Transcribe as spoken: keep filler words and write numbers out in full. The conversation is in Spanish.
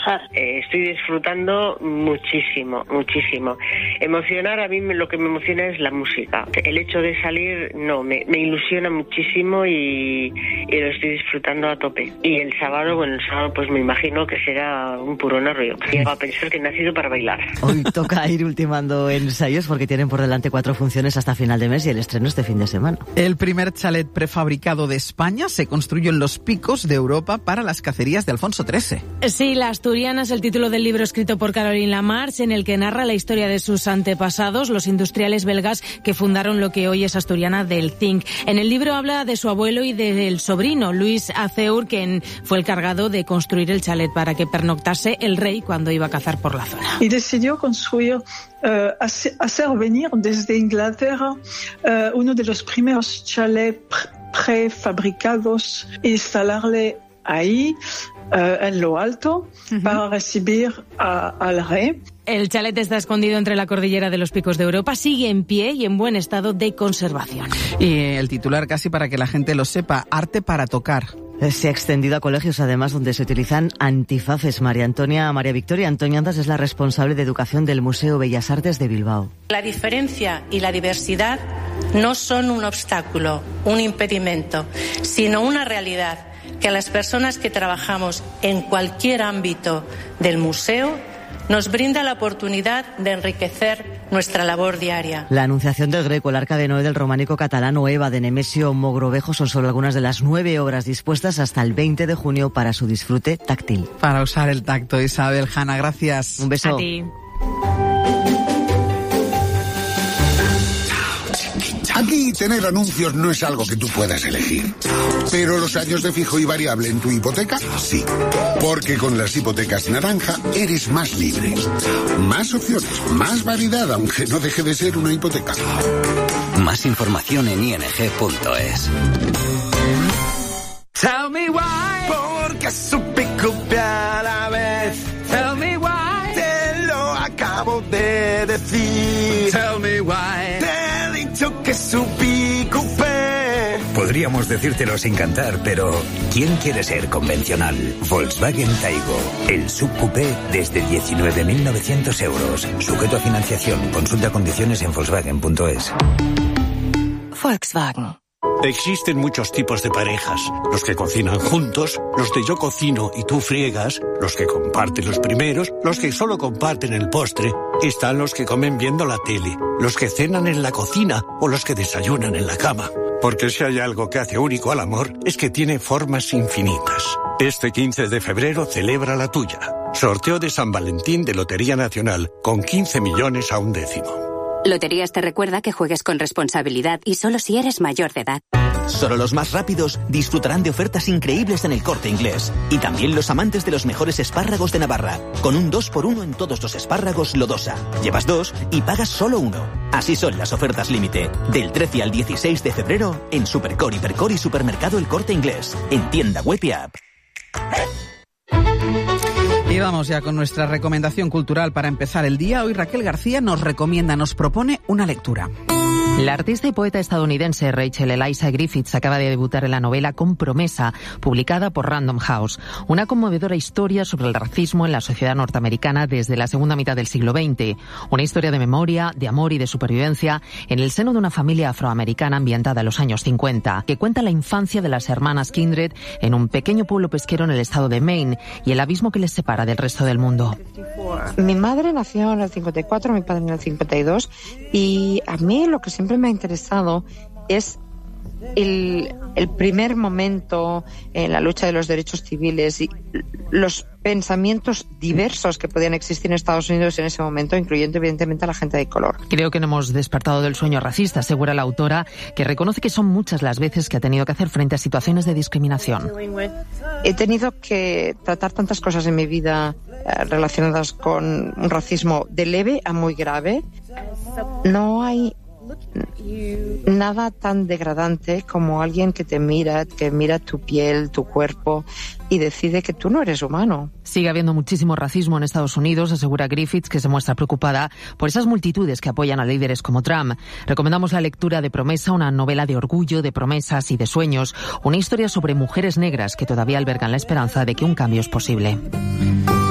trabajar. Eh, estoy disfrutando muchísimo, muchísimo. Emocionar, a mí lo que me emociona es la música. El hecho de salir, no, me, me ilusiona muchísimo y, y lo estoy disfrutando a tope. Y el sábado, bueno, el sábado pues me imagino que será un puro nervio. Va a pensar que he nacido para bailar. Hoy toca ir ultimando ensayos porque tienen por delante cuatro funciones hasta final de mes y el estreno este fin de semana. El primer chalet prefabricado de España se construyó en los Picos de Europa para las cacerías de Alfonso trece. Sí, La Asturiana es el título del libro escrito por Caroline Lamarche, en el que narra la historia de sus antepasados, los industriales belgas que fundaron lo que hoy es Asturiana del Zinc. En el libro habla de su abuelo y del sobrino, Luis Aceur, quien fue el cargado de construir el chalet para que pernoctase el rey cuando iba a cazar por la zona. Y decidió construir, uh, hacer venir desde Inglaterra uh, uno de los primeros chalets prefabricados e instalarle ahí, uh, en lo alto, uh-huh. para recibir a, al rey. El chalet está escondido entre la cordillera de los Picos de Europa, sigue en pie y en buen estado de conservación. Y el titular, casi para que la gente lo sepa, arte para tocar. Se ha extendido a colegios, además, donde se utilizan antifaces. María Antonia, María Victoria Antoñandas es la responsable de educación del Museo Bellas Artes de Bilbao. La diferencia y la diversidad no son un obstáculo, un impedimento, sino una realidad que a las personas que trabajamos en cualquier ámbito del museo nos brinda la oportunidad de enriquecer nuestra labor diaria. La Anunciación del Greco, el Arca de Noé del románico catalán o Eva de Nemesio Mogrovejo son solo algunas de las nueve obras dispuestas hasta el veinte de junio para su disfrute táctil. Para usar el tacto, Isabel, Hanna, gracias. Un beso. A ti. Aquí tener anuncios no es algo que tú puedas elegir. Pero los años de fijo y variable en tu hipoteca, sí. Porque con las hipotecas naranja eres más libre. Más opciones, más variedad, aunque no deje de ser una hipoteca. Más información en i n g punto es. Tell me why, porque supe copiar a la vez. Tell me why, te lo acabo de decir. Tell me why, te he dicho que supí coupé. Podríamos decírtelo sin cantar, pero ¿quién quiere ser convencional? Volkswagen Taigo, el subcoupé desde diecinueve mil novecientos euros. Sujeto a financiación. Consulta condiciones en volkswagen punto es. Volkswagen. Existen muchos tipos de parejas, los que cocinan juntos, los de yo cocino y tú friegas, los que comparten los primeros, los que solo comparten el postre, están los que comen viendo la tele, los que cenan en la cocina o los que desayunan en la cama. Porque si hay algo que hace único al amor, es que tiene formas infinitas. Este quince de febrero celebra la tuya. Sorteo de San Valentín de Lotería Nacional, con quince millones a un décimo. Loterías te recuerda que juegues con responsabilidad y solo si eres mayor de edad. Solo los más rápidos disfrutarán de ofertas increíbles en el Corte Inglés. Y también los amantes de los mejores espárragos de Navarra. Con un dos por uno en todos los espárragos Lodosa. Llevas dos y pagas solo uno. Así son las ofertas límite. Del trece al dieciséis de febrero en Supercor, Hipercor y Supermercado El Corte Inglés. En tienda web y app. Y vamos ya con nuestra recomendación cultural para empezar el día. Hoy Raquel García nos recomienda, nos propone una lectura. La artista y poeta estadounidense Rachel Eliza Griffiths acaba de debutar en la novela Con Promesa, publicada por Random House. Una conmovedora historia sobre el racismo en la sociedad norteamericana desde la segunda mitad del siglo veinte. Una historia de memoria, de amor y de supervivencia en el seno de una familia afroamericana ambientada en los años cincuenta, que cuenta la infancia de las hermanas Kindred en un pequeño pueblo pesquero en el estado de Maine y el abismo que les separa del resto del mundo. Mi madre nació en el cincuenta y cuatro, mi padre en el cincuenta y dos, y a mí lo que siempre me ha interesado es el, el primer momento en la lucha de los derechos civiles y los pensamientos diversos que podían existir en Estados Unidos en ese momento, incluyendo evidentemente a la gente de color. Creo que no hemos despertado del sueño racista, asegura la autora, que reconoce que son muchas las veces que ha tenido que hacer frente a situaciones de discriminación. He tenido que tratar tantas cosas en mi vida eh, relacionadas con un racismo de leve a muy grave. No hay nada tan degradante como alguien que te mira, que mira tu piel, tu cuerpo y decide que tú no eres humano. Sigue habiendo muchísimo racismo en Estados Unidos, asegura Griffiths, que se muestra preocupada por esas multitudes que apoyan a líderes como Trump. Recomendamos la lectura de Promesa, una novela de orgullo, de promesas y de sueños, una historia sobre mujeres negras que todavía albergan la esperanza de que un cambio es posible.